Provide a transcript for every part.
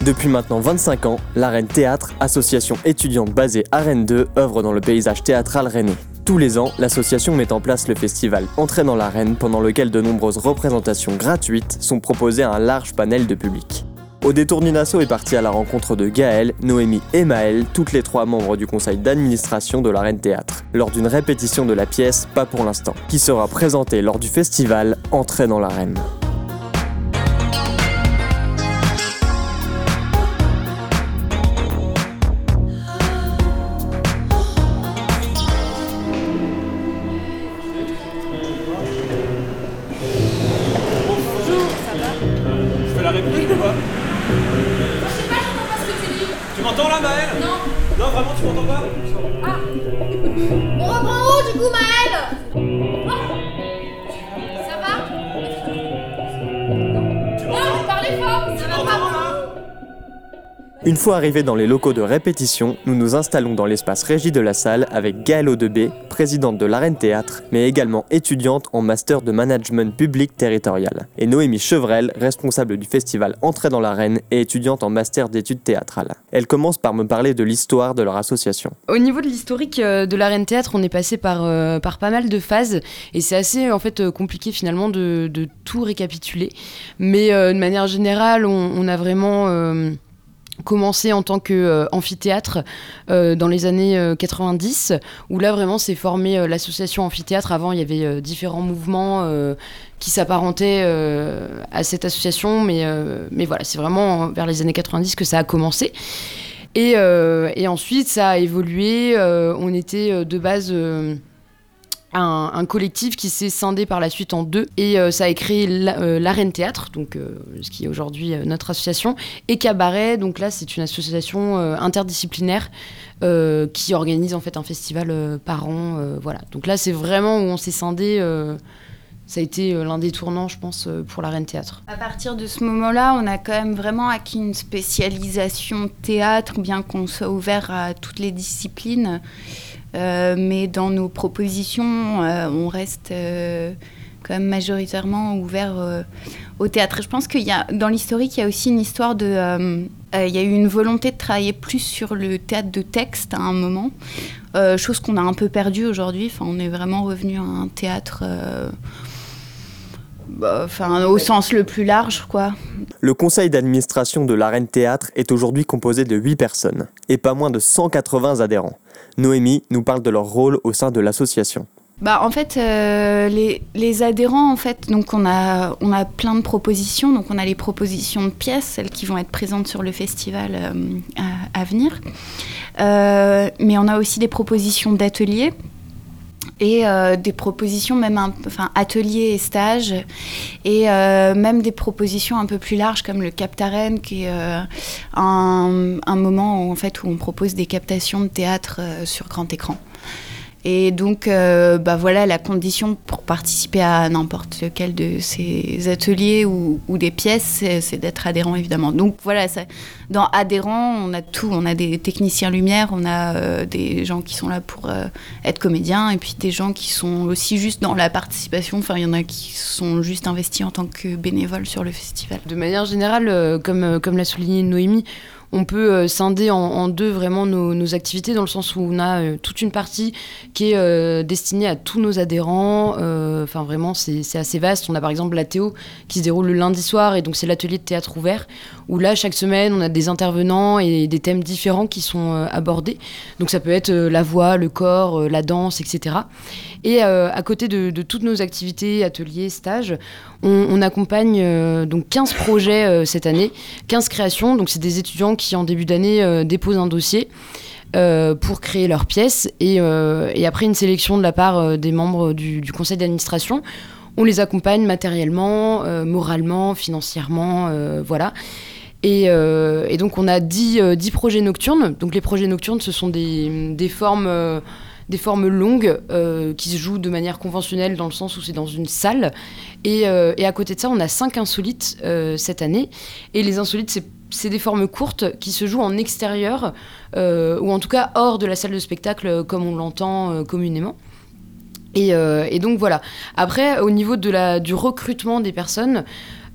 Depuis maintenant 25 ans, l'Arène Théâtre, association étudiante basée à Rennes 2, œuvre dans le paysage théâtral rennais. Tous les ans, l'association met en place le festival Entrée dans l'arène, pendant lequel de nombreuses représentations gratuites sont proposées à un large panel de public. Au détour Ninasso est parti à la rencontre de Gaël, Noémie et Maël, toutes les trois membres du conseil d'administration de l'Arène Théâtre, lors d'une répétition de la pièce Pas pour l'instant, qui sera présentée lors du festival Entrée dans l'arène. Tu m'entends là, Maël ? Non. Non, vraiment, tu m'entends pas ? Ah. On reprend où du coup, Maël ? Oh. Ça va ? Non, parlez fort, ça va pas ? Une fois arrivés dans les locaux de répétition, nous nous installons dans l'espace régie de la salle avec Gaëlle Audebé, présidente de l'Arène Théâtre, mais également étudiante en master de management public territorial, et Noémie Chevrel, responsable du festival Entrée dans l'arène et étudiante en master d'études théâtrales. Elle commence par me parler de l'histoire de leur association. Au niveau de l'historique de l'Arène Théâtre, on est passé par pas mal de phases, et c'est assez compliqué finalement de tout récapituler. Mais de manière générale, on a vraiment commencé en tant qu'amphithéâtre dans les années 90, où là vraiment s'est formée l'association amphithéâtre. Avant il y avait différents mouvements qui s'apparentaient à cette association, mais voilà, c'est vraiment vers les années 90 que ça a commencé. Et ensuite ça a évolué, on était de base un collectif qui s'est scindé par la suite en deux, et ça a créé l'Arène Théâtre, donc ce qui est aujourd'hui notre association, et Cabaret. Donc là c'est une association interdisciplinaire qui organise en fait un festival par an, voilà. Donc là c'est vraiment où on s'est scindé. Ça a été l'un des tournants, je pense, pour l'Arène Théâtre. À partir de ce moment-là, on a quand même vraiment acquis une spécialisation théâtre, bien qu'on soit ouvert à toutes les disciplines. Mais dans nos propositions, on reste quand même majoritairement ouvert au théâtre. Et je pense qu'il y a, dans l'historique, il y a aussi une histoire de... il y a eu une volonté de travailler plus sur le théâtre de texte à un moment, chose qu'on a un peu perdue aujourd'hui. Enfin, on est vraiment revenu à un théâtre... au sens le plus large, quoi. Le conseil d'administration de l'Arène Théâtre est aujourd'hui composé de 8 personnes, et pas moins de 180 adhérents. Noémie nous parle de leur rôle au sein de l'association. En fait, les adhérents, en fait, donc on a plein de propositions. Donc on a les propositions de pièces, celles qui vont être présentes sur le festival à venir. Mais on a aussi des propositions d'ateliers. Et des propositions même ateliers et stages, et même des propositions un peu plus larges comme le Captaren, qui est un moment où on propose des captations de théâtre sur grand écran. Et donc, voilà, la condition pour participer à n'importe lequel de ces ateliers ou des pièces, c'est d'être adhérent, évidemment. Donc voilà, dans adhérents, on a tout. On a des techniciens lumière, on a des gens qui sont là pour être comédiens, et puis des gens qui sont aussi juste dans la participation. Enfin, il y en a qui sont juste investis en tant que bénévoles sur le festival. De manière générale, comme l'a souligné Noémie, on peut scinder en deux vraiment nos activités, dans le sens où on a toute une partie qui est destinée à tous nos adhérents. Vraiment, c'est assez vaste. On a par exemple l'ATO qui se déroule le lundi soir, et donc c'est l'atelier de théâtre ouvert, où là, chaque semaine, on a des intervenants et des thèmes différents qui sont abordés. Donc ça peut être la voix, le corps, la danse, etc. Et à côté de toutes nos activités, ateliers, stages, on accompagne donc 15 projets cette année, 15 créations. Donc c'est des étudiants qui, en début d'année, déposent un dossier pour créer leur pièce, et après une sélection de la part des membres du conseil d'administration, on les accompagne matériellement, moralement, financièrement, voilà. Et donc on a 10 projets nocturnes. Donc les projets nocturnes, ce sont des formes longues qui se jouent de manière conventionnelle, dans le sens où c'est dans une salle. Et à côté de ça, on a 5 insolites cette année. Et les insolites, c'est des formes courtes qui se jouent en extérieur, ou en tout cas hors de la salle de spectacle, comme on l'entend communément. Et donc voilà. Après, au niveau du recrutement des personnes,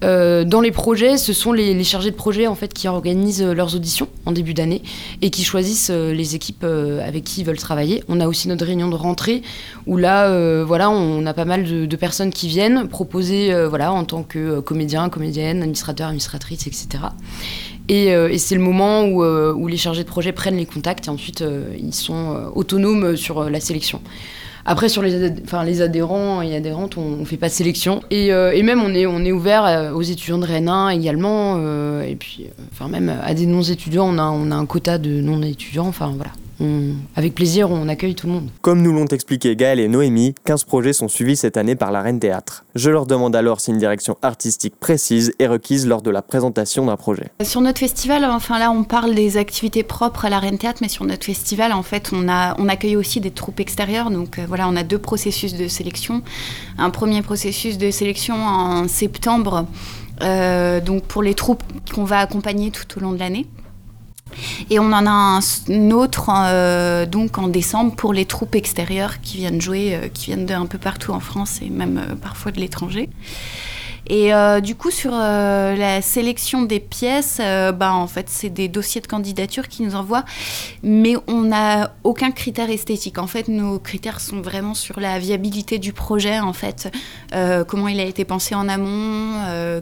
Dans les projets, ce sont les chargés de projet en fait qui organisent leurs auditions en début d'année et qui choisissent les équipes avec qui ils veulent travailler. On a aussi notre réunion de rentrée où là, voilà, on a pas mal de personnes qui viennent proposer, voilà, en tant que comédien, comédienne, administrateur, administratrice, etc. Et c'est le moment où les chargés de projet prennent les contacts et ensuite ils sont autonomes sur la sélection. Après, sur les adhérents et adhérentes, on fait pas de sélection. Et même, on est ouvert aux étudiants de Rennes 1 également. Et puis, même à des non-étudiants, on a un quota de non-étudiants. Enfin, voilà. Avec plaisir, on accueille tout le monde. Comme nous l'ont expliqué Gaël et Noémie, 15 projets sont suivis cette année par l'Arène Théâtre. Je leur demande alors si une direction artistique précise est requise lors de la présentation d'un projet. Sur notre festival, enfin là on parle des activités propres à l'Arène Théâtre, mais sur notre festival en fait on accueille aussi des troupes extérieures. Donc voilà, on a 2 processus de sélection. Un premier processus de sélection en septembre, donc pour les troupes qu'on va accompagner tout au long de l'année. Et on en a un autre donc en décembre pour les troupes extérieures qui viennent jouer, qui viennent d'un peu partout en France et même parfois de l'étranger. Et du coup sur la sélection des pièces, en fait c'est des dossiers de candidature qui nous envoient, mais on n'a aucun critère esthétique. En fait nos critères sont vraiment sur la viabilité du projet, en fait, comment il a été pensé en amont,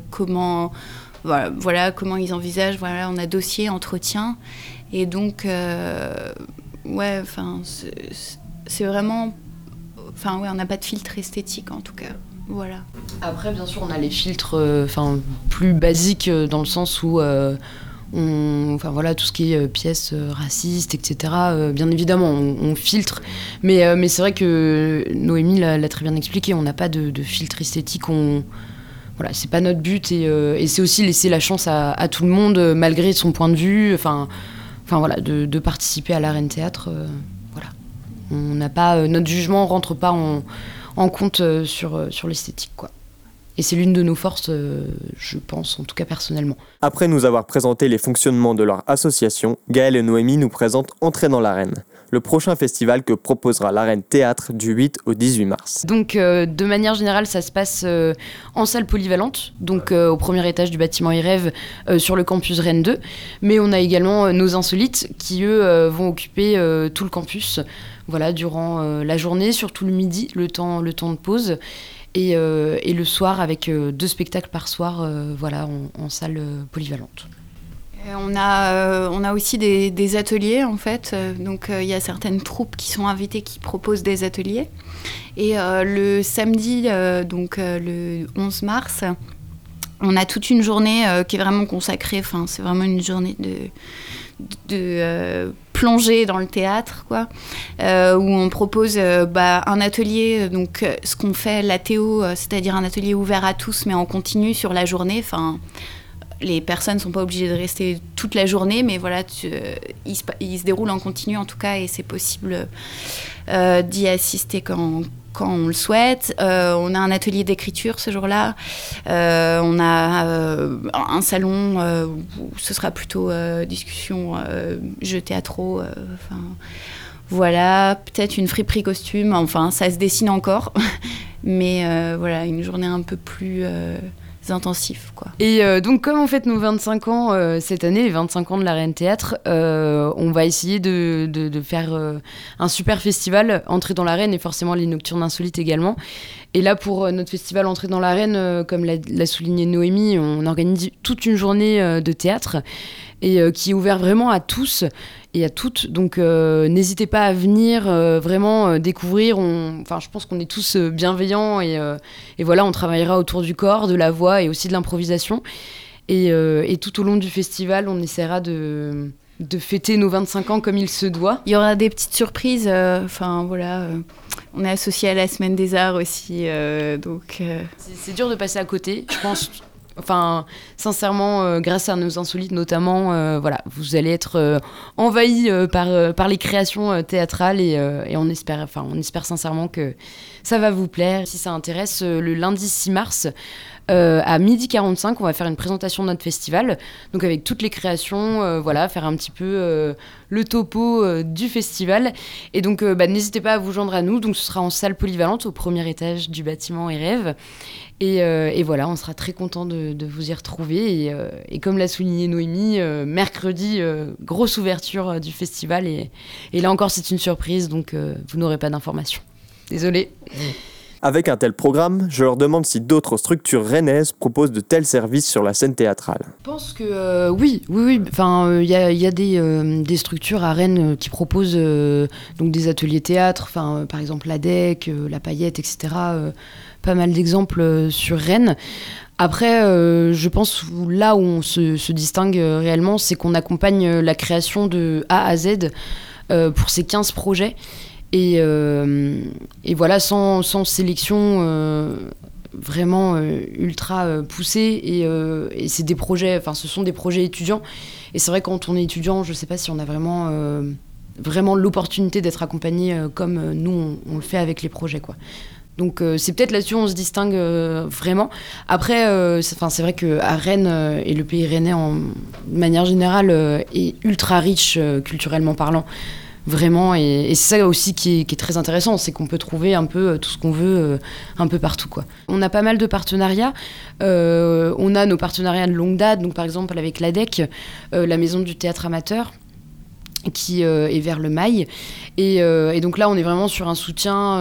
voilà comment ils envisagent. Voilà, on a dossier, entretien, et donc c'est vraiment, on n'a pas de filtre esthétique en tout cas. Voilà. Après, bien sûr, on a les filtres plus basiques dans le sens où tout ce qui est pièces racistes, etc. Bien évidemment, on filtre. Mais c'est vrai que Noémie l'a très bien expliqué, on n'a pas de filtre esthétique. Voilà, c'est pas notre but et c'est aussi laisser la chance à tout le monde, malgré son point de vue, de participer à l'Arène Théâtre. Voilà. On n'a pas, notre jugement rentre pas en compte sur l'esthétique, quoi. Et c'est l'une de nos forces, je pense, en tout cas personnellement. Après nous avoir présenté les fonctionnements de leur association, Gaël et Noémie nous présentent Entrer dans l'arène, le prochain festival que proposera l'Arène Théâtre du 8 au 18 mars. Donc de manière générale, ça se passe en salle polyvalente, donc au premier étage du bâtiment IREV sur le campus Rennes 2. Mais on a également nos insolites qui, eux, vont occuper tout le campus, voilà, durant la journée, surtout le midi, le temps de pause. Et le soir avec 2 spectacles par soir en salle polyvalente. On a aussi des ateliers en fait, donc il y a certaines troupes qui sont invitées qui proposent des ateliers. Et le samedi, le 11 mars, on a toute une journée qui est vraiment consacrée, c'est vraiment une journée de plongée dans le théâtre, quoi, où on propose un atelier, donc ce qu'on fait l'ATO, c'est-à-dire un atelier ouvert à tous mais en continu sur la journée. Les personnes ne sont pas obligées de rester toute la journée, mais voilà, il se déroule en continu en tout cas, et c'est possible d'y assister quand on le souhaite. On a un atelier d'écriture ce jour-là. On a un salon où ce sera plutôt discussion, jeux théâtraux. Voilà, peut-être une friperie costume. Enfin, ça se dessine encore. Mais voilà, une journée un peu plus intensif, quoi. Et donc comme on fête nos 25 ans cette année, les 25 ans de l'Arène Théâtre, on va essayer de faire un super festival, Entrer dans l'arène, et forcément les Nocturnes Insolites également. Et là, pour notre festival Entrer dans l'arène, comme l'a souligné Noémie, on organise toute une journée de théâtre et qui est ouvert vraiment à tous et à toutes. Donc n'hésitez pas à venir vraiment découvrir. Je pense qu'on est tous bienveillants et voilà, on travaillera autour du corps, de la voix et aussi de l'improvisation. Et tout au long du festival, on essaiera de fêter nos 25 ans comme il se doit. Il y aura des petites surprises. On est associé à la Semaine des Arts aussi. C'est dur de passer à côté, je pense. Sincèrement, grâce à nos insolites notamment, vous allez être envahis par les créations théâtrales et on espère sincèrement que ça va vous plaire. Si ça intéresse, le lundi 6 mars, à 12h45, on va faire une présentation de notre festival, donc avec toutes les créations, faire un petit peu le topo du festival. Et donc, n'hésitez pas à vous joindre à nous. Donc, ce sera en salle polyvalente au premier étage du bâtiment IREV. Et voilà, on sera très contents de de vous y retrouver. Et comme l'a souligné Noémie, mercredi, grosse ouverture du festival. Et là encore, c'est une surprise, donc vous n'aurez pas d'informations. Désolée. Avec un tel programme, je leur demande si d'autres structures rennaises proposent de tels services sur la scène théâtrale. Je pense que oui. Enfin, il y a des structures à Rennes qui proposent donc des ateliers théâtre. Enfin, par exemple l'ADEC, la Paillette, etc. Pas mal d'exemples sur Rennes. Après, je pense là où on se distingue réellement, c'est qu'on accompagne la création de A à Z pour ces 15 projets. Et voilà, sans sélection vraiment ultra poussée. Et c'est des projets, enfin, ce sont des projets étudiants. Et c'est vrai, quand on est étudiant, je ne sais pas si on a vraiment l'opportunité d'être accompagné comme nous, on le fait avec les projets, quoi. Donc c'est peut-être là-dessus où on se distingue vraiment. Après, c'est vrai qu'à Rennes, et le pays rennais, de manière générale, est ultra riche culturellement parlant. Vraiment, et c'est ça aussi qui est très intéressant, c'est qu'on peut trouver un peu tout ce qu'on veut un peu partout, quoi. On a pas mal de partenariats, on a nos partenariats de longue date, donc par exemple avec l'ADEC, la maison du théâtre amateur, qui est vers le Mail, et donc là on est vraiment sur un soutien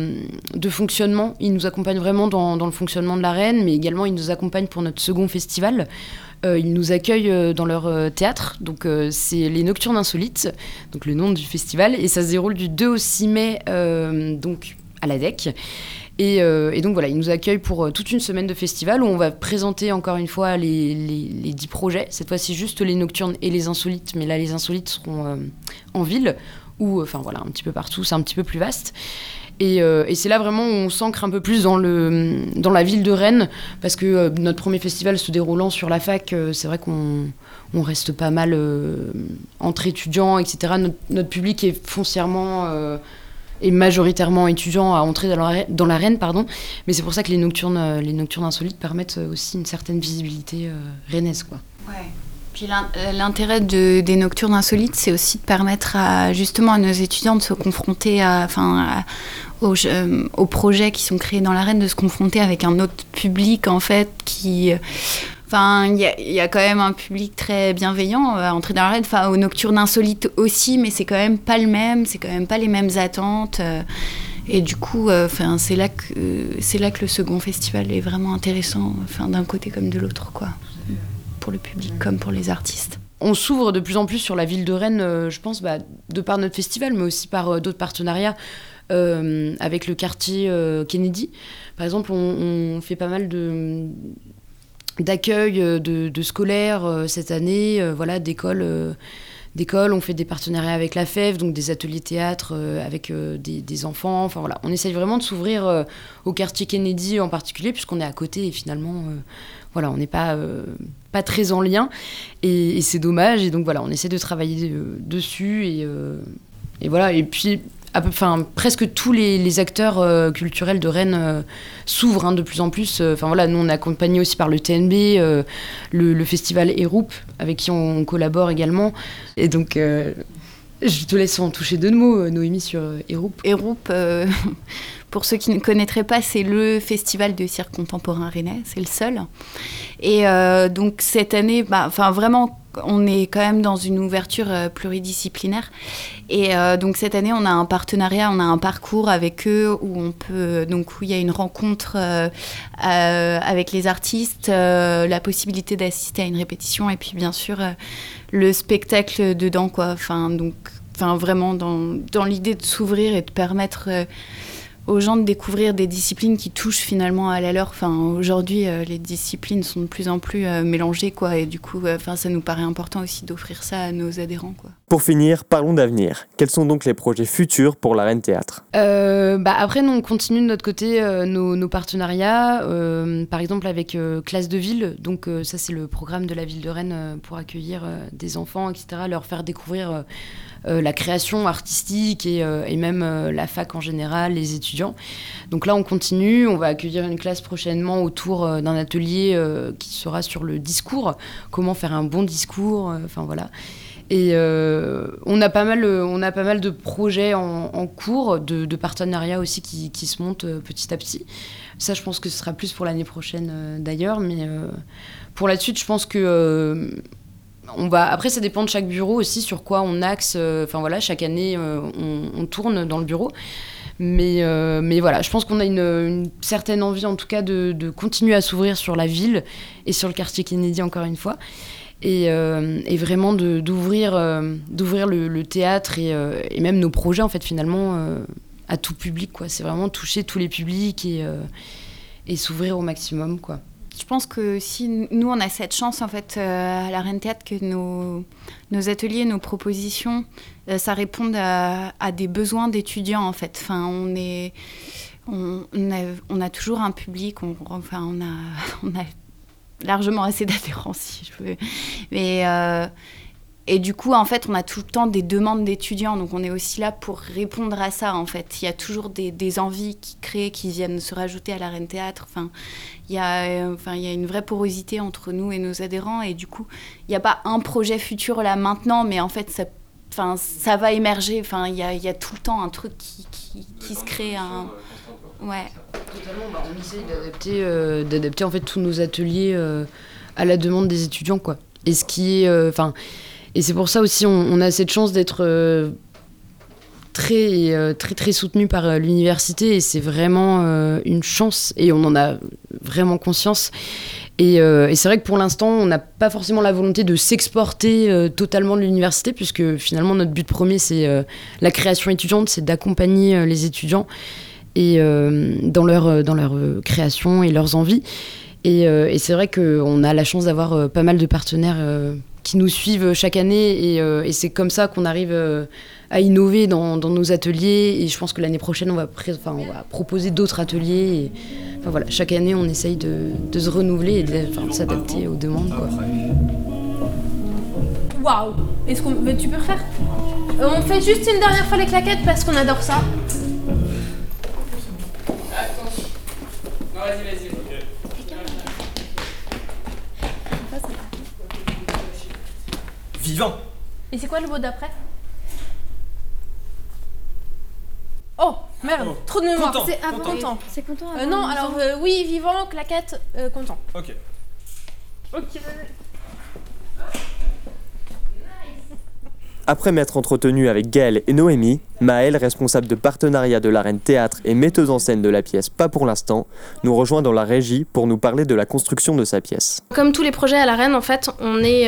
de fonctionnement. Ils nous accompagnent vraiment dans le fonctionnement de l'arène, mais également ils nous accompagnent pour notre second festival. Ils nous accueillent dans leur théâtre, donc c'est les Nocturnes Insolites, donc le nom du festival, et ça se déroule du 2 au 6 mai donc à l'ADEC. Et donc voilà, ils nous accueillent pour toute une semaine de festival où on va présenter encore une fois les 10 projets, cette fois-ci juste les Nocturnes et les Insolites, mais là les Insolites seront en ville, ou enfin voilà, un petit peu partout, c'est un petit peu plus vaste. Et c'est là vraiment où on s'ancre un peu plus dans la ville de Rennes, parce que notre premier festival se déroulant sur la fac, c'est vrai qu'on reste pas mal entre étudiants, etc. Notre public est foncièrement et majoritairement étudiants à entrer dans l'arène, pardon. Mais c'est pour ça que les nocturnes insolites permettent aussi une certaine visibilité rennaise, quoi. Ouais. Puis l'intérêt des Nocturnes Insolites, c'est aussi de permettre justement à nos étudiants de se confronter aux projets qui sont créés dans l'arène, de se confronter avec un autre public, en fait, qui... Enfin, il y a quand même un public très bienveillant à entrer dans l'arène, enfin, aux Nocturnes Insolites aussi, mais c'est quand même pas le même, c'est quand même pas les mêmes attentes. Et du coup, c'est là que le second festival est vraiment intéressant, d'un côté comme de l'autre, quoi. Pour le public comme pour les artistes. On s'ouvre de plus en plus sur la ville de Rennes, je pense, de par notre festival, mais aussi par d'autres partenariats avec le quartier Kennedy. Par exemple, on fait pas mal d'accueil de scolaires cette année, voilà, d'écoles. On fait des partenariats avec la FEV, donc des ateliers théâtre avec des enfants. Enfin voilà, on essaye vraiment de s'ouvrir au quartier Kennedy en particulier, puisqu'on est à côté et finalement, voilà, on n'est pas très en lien et c'est dommage. Et donc voilà, on essaie de travailler dessus et voilà. Et puis, presque tous les acteurs culturels de Rennes s'ouvrent de plus en plus. Voilà, nous on est accompagnés aussi par le TNB, le festival Héroupe, avec qui on collabore également. Et donc, je te laisse en toucher deux mots, Noémie, sur Héroupe. Héroupe, pour ceux qui ne connaîtraient pas, c'est le festival de cirque contemporain rennais, c'est le seul. Et donc cette année, vraiment, on est quand même dans une ouverture pluridisciplinaire. Et donc cette année, on a un partenariat, on a un parcours avec eux où où il y a une rencontre avec les artistes, la possibilité d'assister à une répétition et puis bien sûr le spectacle dedans, quoi. Vraiment dans l'idée de s'ouvrir et de permettre aux gens de découvrir des disciplines qui touchent finalement à la leur. Aujourd'hui, les disciplines sont de plus en plus mélangées, quoi, et du coup, ça nous paraît important aussi d'offrir ça à nos adhérents, quoi. Pour finir, parlons d'avenir. Quels sont donc les projets futurs pour l'Arène Théâtre ? Après, nous, on continue de notre côté nos partenariats, par exemple avec Classe de Ville. Donc ça, c'est le programme de la ville de Rennes pour accueillir des enfants, etc., leur faire découvrir la création artistique et même la fac en général, les étudiants. Donc là, on continue. On va accueillir une classe prochainement autour d'un atelier qui sera sur le discours, comment faire un bon discours, voilà. Et on a pas mal de projets en cours, de partenariats aussi qui se montent petit à petit. Ça, je pense que ce sera plus pour l'année prochaine d'ailleurs, mais pour la suite, je pense que après, ça dépend de chaque bureau aussi sur quoi on axe. Chaque année, on tourne dans le bureau. Mais voilà, je pense qu'on a une certaine envie, en tout cas, de continuer à s'ouvrir sur la ville et sur le quartier Kennedy, encore une fois. Et vraiment d'ouvrir le théâtre et même nos projets, en fait, finalement, à tout public, quoi. C'est vraiment toucher tous les publics et s'ouvrir au maximum, quoi. Je pense que si nous, on a cette chance, en fait, à la Rennes Théâtre, que nos ateliers, nos propositions, ça réponde à des besoins d'étudiants, en fait. Enfin, on a toujours un public, on a largement assez d'adhérents, si je veux. Et du coup, en fait, on a tout le temps des demandes d'étudiants. Donc, on est aussi là pour répondre à ça, en fait. Il y a toujours des envies qui viennent se rajouter à la Rennes Théâtre. Enfin, il y a une vraie porosité entre nous et nos adhérents. Et du coup, il n'y a pas un projet futur là maintenant, mais en fait, ça va émerger. Enfin, il y a tout le temps un truc qui se crée. Ouais. Totalement, on essaye d'adapter en fait tous nos ateliers à la demande des étudiants, quoi. Et ce qui est, et c'est pour ça aussi on a cette chance d'être très très soutenu par l'université, et c'est vraiment une chance, et on en a vraiment conscience. Et c'est vrai que pour l'instant, on n'a pas forcément la volonté de s'exporter totalement de l'université, puisque finalement notre but premier, c'est la création étudiante, c'est d'accompagner les étudiants et dans leur création et leurs envies. Et c'est vrai qu'on a la chance d'avoir pas mal de partenaires qui nous suivent chaque année, et c'est comme ça qu'on arrive à innover dans nos ateliers. Et je pense que l'année prochaine, on va proposer d'autres ateliers. Chaque année, on essaye de se renouveler et de s'adapter aux demandes, quoi. Waouh! Tu peux refaire? On fait juste une dernière fois les claquettes parce qu'on adore ça. Attention. Non, vas-y. Vivant. Et c'est quoi le mot d'après? Oh, merde, Oh. trop de mémoire. Content. C'est Content. content. C'est content avant Non, le alors vivant. oui, vivant, claquette, content. Ok. Ok, vas-y. Après m'être entretenu avec Gaëlle et Noémie, Maëlle, responsable de partenariat de la Rennes Théâtre et metteuse en scène de la pièce Pas pour l'instant, nous rejoint dans la régie pour nous parler de la construction de sa pièce. Comme tous les projets à la Rennes, en fait, il y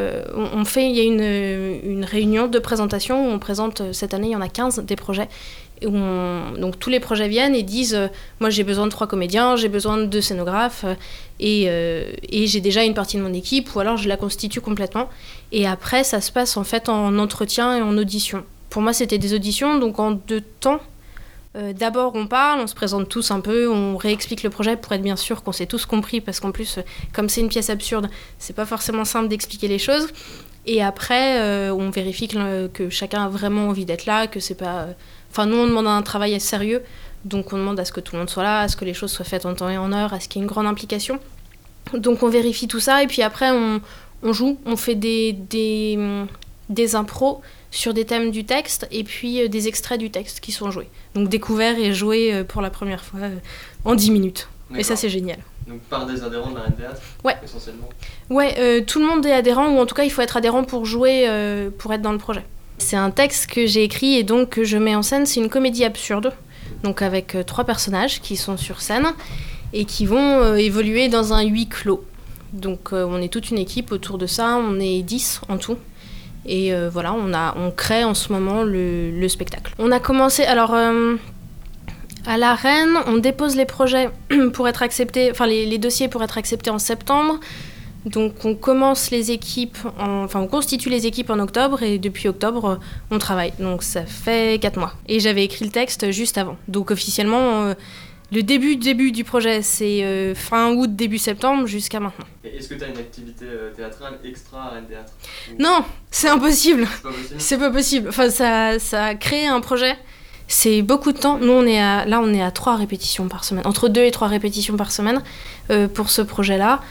a une réunion de présentation où on présente, cette année, il y en a 15 des projets. Donc tous les projets viennent et disent moi j'ai besoin de 3 comédiens, j'ai besoin de 2 scénographes et j'ai déjà une partie de mon équipe, ou alors je la constitue complètement. Et après ça se passe en fait en entretien et en audition. Pour moi c'était des auditions, donc en 2 temps. D'abord on parle, on se présente tous un peu, on réexplique le projet pour être bien sûr qu'on s'est tous compris, parce qu'en plus comme c'est une pièce absurde, c'est pas forcément simple d'expliquer les choses. Et après on vérifie que chacun a vraiment envie d'être là, que c'est pas... Enfin, nous, on demande un travail sérieux, donc on demande à ce que tout le monde soit là, à ce que les choses soient faites en temps et en heure, à ce qu'il y ait une grande implication. Donc on vérifie tout ça, et puis après, on joue, on fait des impros sur des thèmes du texte, et puis des extraits du texte qui sont joués. Donc découverts et joués pour la première fois en 10 minutes. D'accord. Et ça, c'est génial. Donc par des adhérents de la Rennes Théâtre, ouais. Essentiellement. Ouais, tout le monde est adhérent, ou en tout cas, il faut être adhérent pour jouer, pour être dans le projet. C'est un texte que j'ai écrit et donc que je mets en scène. C'est une comédie absurde, donc avec 3 personnages qui sont sur scène et qui vont évoluer dans un huis clos. Donc on est toute une équipe autour de ça, on est 10 en tout. Et voilà, on crée en ce moment le spectacle. On a commencé, alors à la Rennes, on dépose les projets pour être acceptés, enfin les dossiers pour être acceptés en septembre. Donc on commence les équipes, on constitue les équipes en octobre, et depuis octobre on travaille. Donc ça fait 4 mois. Et j'avais écrit le texte juste avant. Donc officiellement, le début du projet, c'est fin août, début septembre jusqu'à maintenant. Et est-ce que tu as une activité théâtrale extra à Rennes Théâtre? Non, c'est impossible. C'est pas possible. C'est pas possible. Enfin, ça crée un projet. C'est beaucoup de temps. Nous, on est à 3 répétitions par semaine. Entre 2 et 3 répétitions par semaine pour ce projet-là.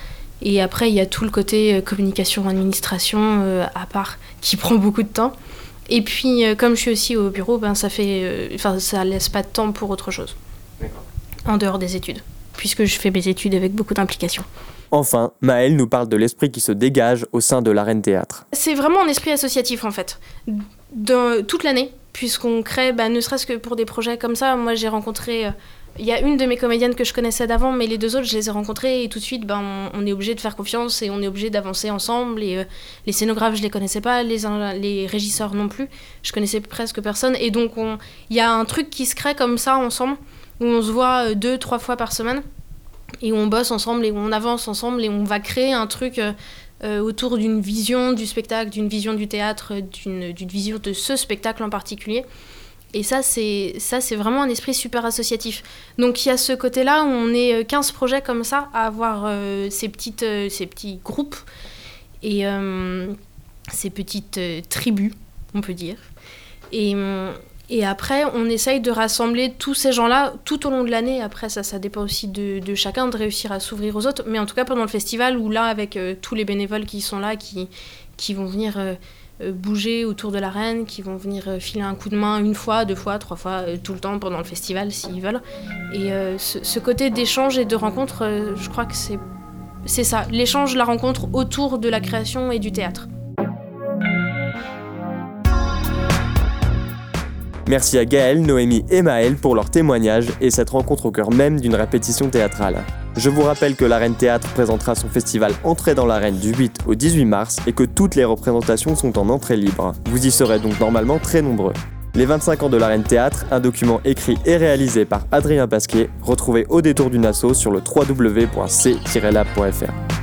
Et après, il y a tout le côté communication, administration à part, qui prend beaucoup de temps. Et puis, comme je suis aussi au bureau, ça laisse pas de temps pour autre chose. D'accord. En dehors des études, puisque je fais mes études avec beaucoup d'implication. Enfin, Maëlle nous parle de l'esprit qui se dégage au sein de l'Arène Théâtre. C'est vraiment un esprit associatif, en fait. Toute l'année, puisqu'on crée, ne serait-ce que pour des projets comme ça. Moi, j'ai rencontré... Il y a une de mes comédiennes que je connaissais d'avant, mais les deux autres, je les ai rencontrées et tout de suite, on est obligé de faire confiance et on est obligé d'avancer ensemble. Et les scénographes, je les connaissais pas, les régisseurs non plus. Je connaissais presque personne. Et donc, il y a un truc qui se crée comme ça ensemble, où on se voit 2-3 fois par semaine et où on bosse ensemble et où on avance ensemble et on va créer un truc autour d'une vision du spectacle, d'une vision du théâtre, d'une vision de ce spectacle en particulier. Et ça, c'est vraiment un esprit super associatif. Donc il y a ce côté-là où on est 15 projets comme ça à avoir ces petits groupes et ces petites tribus, on peut dire. Et après, on essaye de rassembler tous ces gens-là tout au long de l'année. Après, ça dépend aussi de chacun de réussir à s'ouvrir aux autres. Mais en tout cas, pendant le festival, où là, avec tous les bénévoles qui sont là, qui vont venir... bouger autour de l'arène, qui vont venir filer un coup de main 1 fois, 2 fois, 3 fois, tout le temps pendant le festival s'ils veulent. Et ce côté d'échange et de rencontre, je crois que c'est ça, l'échange, la rencontre autour de la création et du théâtre. Merci à Gaëlle, Noémie et Maëlle pour leur témoignage et cette rencontre au cœur même d'une répétition théâtrale. Je vous rappelle que l'Arène Théâtre présentera son festival Entrée dans l'arène du 8 au 18 mars et que toutes les représentations sont en entrée libre. Vous y serez donc normalement très nombreux. Les 25 ans de l'Arène Théâtre, un document écrit et réalisé par Adrien Pasquier, retrouvé au détour d'une asso sur le www.c-lab.fr.